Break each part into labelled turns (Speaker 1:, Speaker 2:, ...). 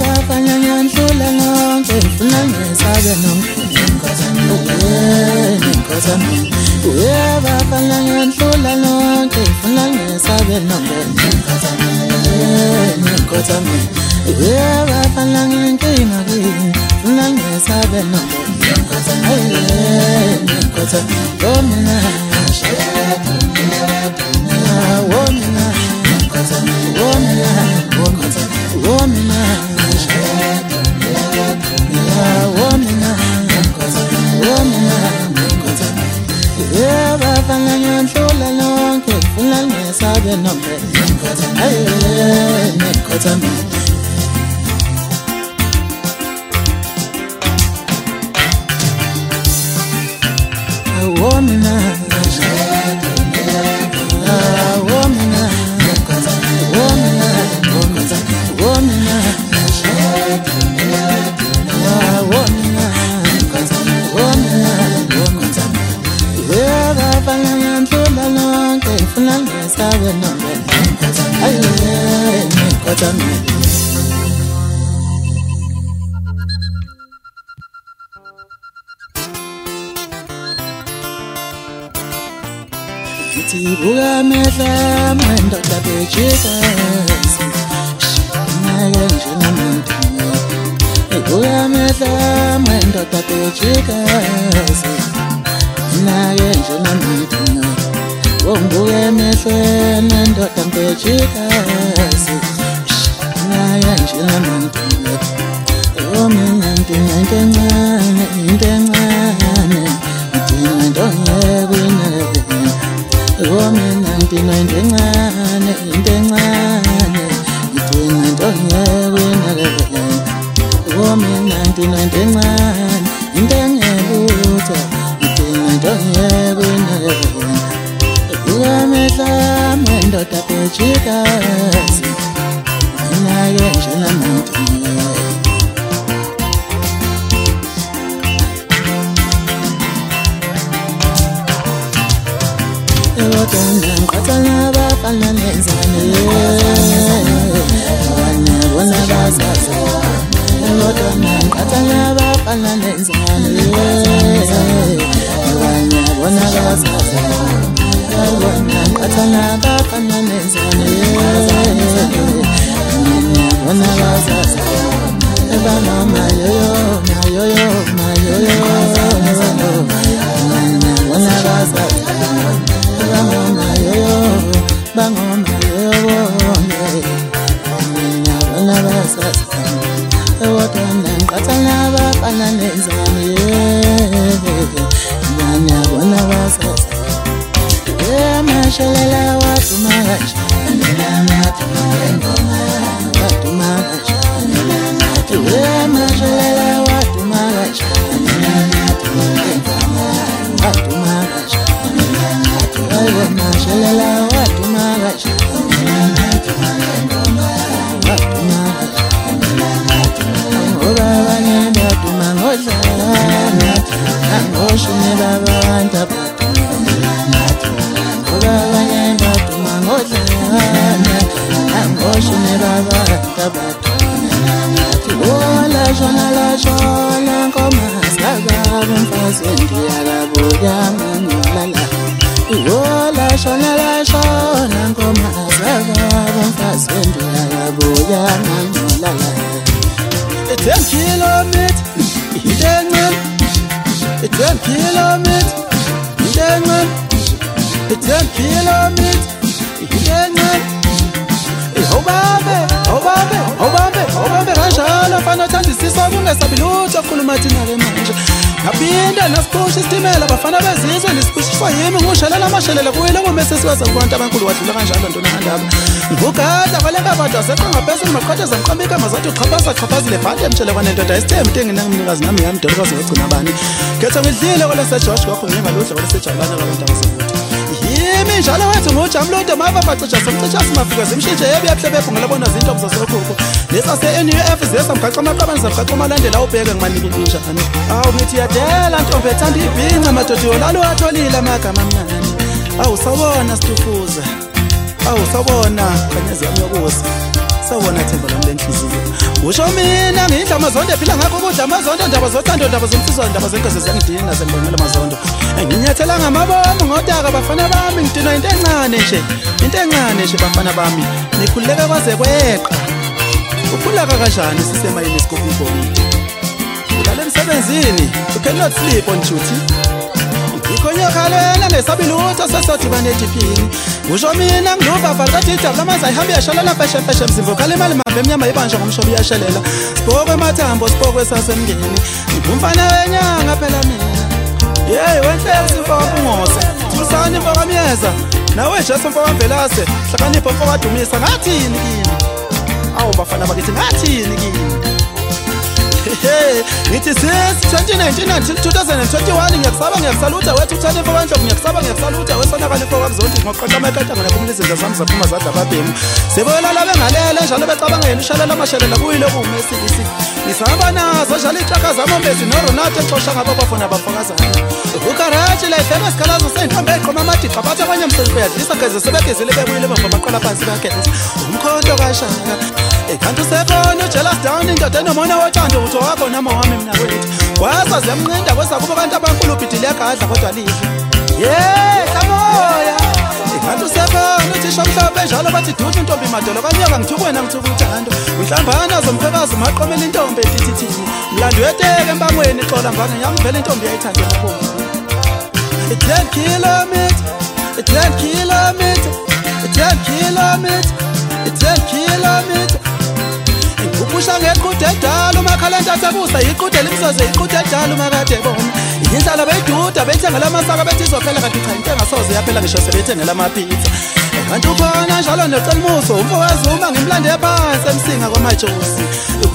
Speaker 1: bafana ngiyandlula lonke ngifuna ngisabe nomkhosami bafana ngiyandlula lonke ngifuna ngisabe nomkhosami bafana nginkinga kini ngifuna ngisabe nomkhosami womina bafana ngiyandlula lonke ngifuna ngisabe nomkhosami Buka mehla mandoda bejikazi naye njena muntu buka mehla mandoda bejikazi naye njena muntu wonguke mehla mandoda bejikazi naye njena muntu mina ntingancane intencane ndingandonyebina mina ntingancane intencane ndingandonyebina mina ntingancane intengelutho ndingandonyebina ukamehla mandoda bejikazi naye njena muntu Ngqatsana bafana nenzane bona basaza ngqatsana bafana nenzane bona basaza ngqatsana bafana nenzane bona basaza bana mayoyo bona basaza bangoma yoyo mina bona basaza ewotana ngqatsana bafana nenzane mina bona basaza emashelela waduma kanjani waduma kanjani emashelela waduma kanjani waduma kanjani mashelela waduma ngoba abanye baduma ngodlala angoshune babantu ngoba abanye baduma ngodlala angoshune babantu la shona nkoma sakaba mfazi ndiyakabuya ngolala la shona nkoma sakaba mfazi ndiyakabuya ngolala 10 kilometers idengan 10 kilometers idengan 10 kilometers idengan Obabe kanjalo fana thandisisa kungesabi lutho khuluma thina ke manje ngaphinda nasiphusha isitimela bafana bezizwe nisiphushishwa yimi ngushalela amashelela kuyile komese sibaza kubantu abankulu wadlula kanjalo ntona handaba ngugada vale ngabantu aseqa ngaphezulu maqhatheza ngiqhambika mazathi uqhaphazile bhande emtshele kwanendoda isithembu engina ngimnikazi nami yami ndolikazi ngogcina bani khetha ngidlile kwalese George kwakho ngingaludla kwalese Jalana kwabantu abasefuthi yimi njalo wethu ngojamlodo mava bacisha somcisha simafika zimshintshe yebuyahlebephu ngelabona zinto kuzasokhukho lesase NUF zesamgaqa amaqabani zamgaqa malandela ubheke ngimanike injani awu ngithi yadela ntombi ethanda ibhinca madoda yolalo atholile amagama amnani awu sawona situfuza awu sawona kanyezi yami yokusa sawona themba lami lenhliziyo usho mina ngidla amazondo ephila ngakho ukudla amazondo ndaba zothando ndaba zomsizwa ndaba zenkosi ziyangidina sengibonela amazondo nginyathela ngamabomu ngodaka bafana bami ngidinwa into encane nje bafana bami nikhululeka kwaze kweqa ukhulaka kanjani sisemayini isikophi ibhokile ulale emsebenzini you cannot sleep on duty ikhonyakhalela ngesabilutho sesodibane etiphini usho mina ngiluvava likadidab lamazi ayihambe yashalela mfeshemfeshe mzimvo khala imali mambe emnyama ibanjwa ngomshobo iyashelela sibokwe mathambo sibokwe sasemngeni ngumfana wenyanga phela mina yeyi wenhlezi mfo wabungose thusani mfo kamyeza nawe jesu mfo wamvelase hlakanipho mfo wadumisa ngathini kini awu bafana bakithi ngathini kini ngithi since 2019 until 2021 ngiyakusalutha wethu uthane mfo wandlovu ngiyakusalutha wesonakale mfo wabuzonti ngoqoqa amakata ngekumlizinza zami zaphuma zadla babhemu sebola labe ngalele njalo becabanga yena ushalela amashelela kuyilo kumesilisi ngisahamba nazo njalo ihlaka zamombezi noRonato exosha ngabo bafona bafokazana ukarachi la ifema sikhalazo seyintombe eqhoma amadiqa bathi abanye msebenzi uyadlisa geze sebegezile bebuyile bafo baqala phansi bagenza umkhonto kashaka ekanti usekhona ujealous down indoda enomona wothando utho wakho nama wami mina kwethu kwasa ziyamnqinda kwesakubo kanti abankulu ubhidile yagadla kodwa lidle kamoya ekanti usekhona uthisha mhlawumbe njalo bathi dudu intombi madolo kanyoka ngithuku wena ngithuku uthando unhlambana zomphekazi umaqomela intombi etithithini mlando weteke empangweni xola mvanga yangivela intombi yayithandela bomvu 10 kilometers 10 kilometers 10 kilometers 10 kilometers upusha ngeqhude edala umakhalenta asebusa iqhude elimsoze iqhude edala umakade bona indlala beyiduda bethengela amasaka bethi izophela kanti cha intenga soze yaphela ngisho sebethengela amapizza kanti ukhona njalo necelmuso umfowazuma ngimlande phansi emsinga kwamajosi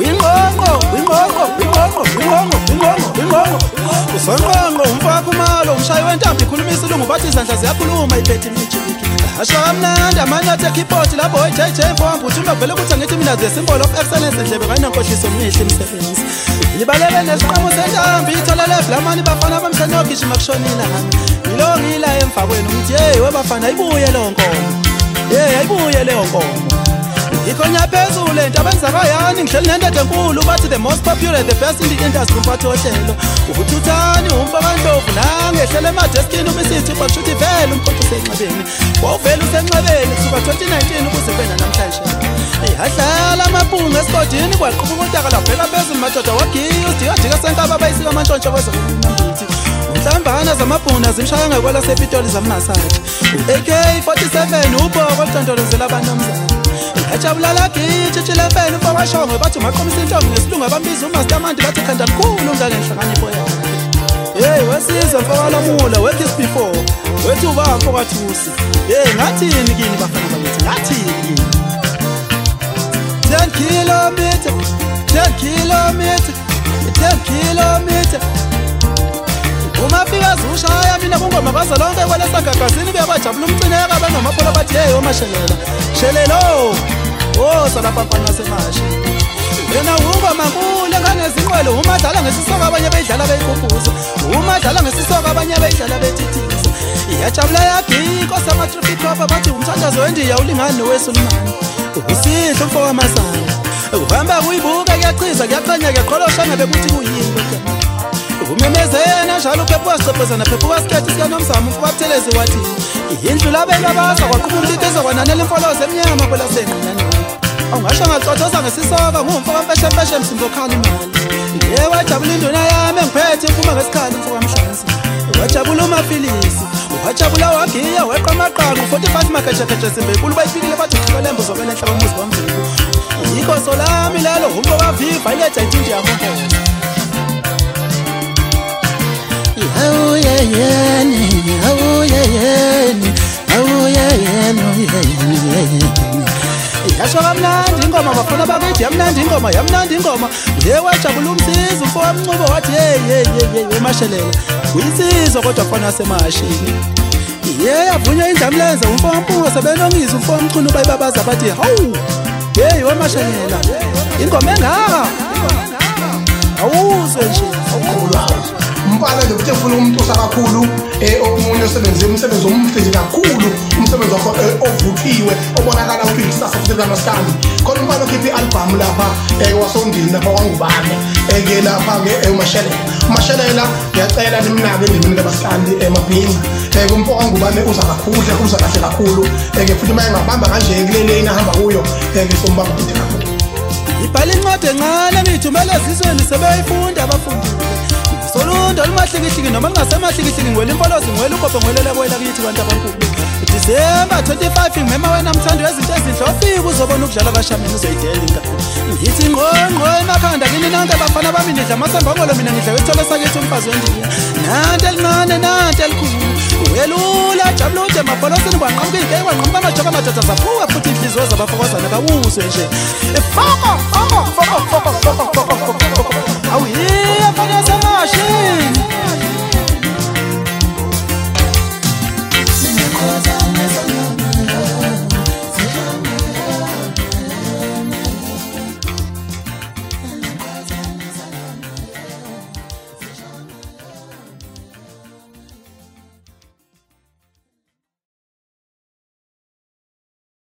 Speaker 1: usonqonqo umfaka umalo umshayi wentambi ikhulumisa ilungu bathi izandla ziyakhuluma iphethe imijiki asho kamnandi amanyathi ekeyboard lapho JJ mfowambe uthi ungavele ukuthi angithi mina the symbol of excellence endlebe kayinonkohliso omnihle imisebenzi ibalele nesiqamo sentambi itholele blamani bafana bamsenogijima kushonila yilo ngila emva kwenu ngithi hey webafana ayibuye leyo nkomo ayibuye leyo nkomo ikhonya phezulu into abenzakayani ngihleli nendoda enkulu bathi the most popular the best in the industry umphathi ohlelo ubuthuthani umfakandlovu nangehlele emadeskini umisithi bashuthi vele umkhonto usenxebeni wawuvele usenxebeni kusuka 2019 ukuze bena namhlanje hadlala amabhunga esigodini kwaqhuba umontaka labheka phezulu madoda wagiya udikadika senkaba bayisika amantshontsho kwezokunambithi umhlambana zamabhunga zimshaya ngekwela sepitoli zamasaji AK47 ubhoko olutondolozela abanomzana ajabulala githi tshilefeni ufowashongwe bathi maqomisa intombi ngesilungu abambiza umastermandi bathi khanda likhulu ungangenhlakanipho yakhe wesizwe mfowalamula wekiss before wethu bamfo kwathusi ngathini kini bafana bakithi ngathini kini 10 kilometers 10 kilometers 10 kilometers umafika zushaya mina kungoma kwaze lonke kwelesa gagazini kuyabajabula umcineka bengamapholo bathi omashelela shelelo salapapana semashi yena ungoma nkulu enganezinqwele umadlala ngesisoka abanye beyidlala beyikhumbuza umadlala ngesisoka abanye beyidlala betithisa iyajabula yagiko sama-traffic cop bathi umthandazo wendiya ulingani nowesulumani usihle umfo wamasango uhamba kuyibuka kuyachiza kuyaqanya kuyaqholosha ngabe kuthi kuyini umemezena njalo uphephu wasicephezana phephu wasikhethi sikanomzamo umfo babuthelezi wathi indlu labelwa basa kwaqhuba umliteza kwananela imfolozo emnyama kwelasenqinaneni awungasho ngacothoza ngesisoka ngumfo kamfeshemfeshe msimbo khala imali wajabula induna yami engiphethe iphuma ngesikhali umfo kamhlanzi wajabula umafilisi wajabula wagiya weqa amaqanga 45 makheshekeshe simbekulu bayifikile bathi uqhelembo zobela enhlaba umuzi wamvuku yikhoso lami lelo umfo waviva iletha intindi yamonkosi yasho kamnandi ingoma bafana bakithi yamnandi ingoma wajabula umsizi umfo wamncubo wathi umashelela uyisizwe kodwa fana semashini yavunywa indlamlenze umfo wampunga sebenongiza umfo wamchunu bayibabaza bathi hawu wamashelela ingoma engaka awuzwe nje
Speaker 2: umpala nje ukuthi ufuna umuntu osakakhulu omunye osebenzile umsebenzi omuhle nje kakhulu, umsebenzi wakho ovuthiwe obonakala ukuthi ikusasa futhi lamaskandi. Khona umfana okhipha i-album lapha wasondini lapha kwaNgubane ke lapha ke uMashelela ngiyacela nimnake endimini kabaskandi emabhinqa kumfo kwaNgubane uza kakhulu uza kahle kakhulu ke futhi maye ngabamba kanje kuleleni ahamba kuyo ke sombamba futhi kakhulu.
Speaker 1: Ibhala incwadi encane ngithumela ezizweni sebeyifunda abafundi. Solunda limahlikihliki noma lingasemahlikihliki ngwela impolozi ngwela ubhobho ngwelela kwela kithi bantu abankulu. December 25 ngimema wena mthando wezinto ezinhle ofika uzobona ukudlala abashamini uzoyidela ingane. Ngithi ngqongqo emakhanda kini nonke abafana bami nidla amasambongolo mina ngidla wethola sakithi umfazi wendiya. Nanti elincane nanti elikhulu. Welula jabulude mabolosini kwanqamuka ingeke kwanqamuka amajoka amadoda zaphuka futhi inhliziyo zabafokozana kawuzwe nje. Foko